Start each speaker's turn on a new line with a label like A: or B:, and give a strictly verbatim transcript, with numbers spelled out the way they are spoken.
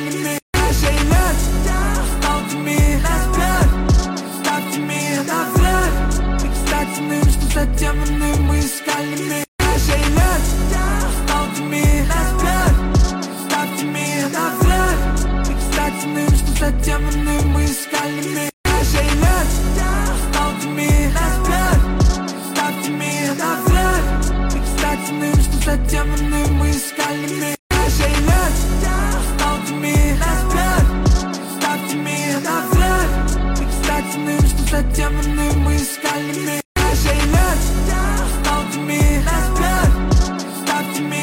A: искали şeyler столкнуми нас вверх, ставьте меня навряд. Быть кстати, что затем мы искали şeyler столкнуми нас вверх, ставьте меня навряд. Быть кстати, что затем мы искали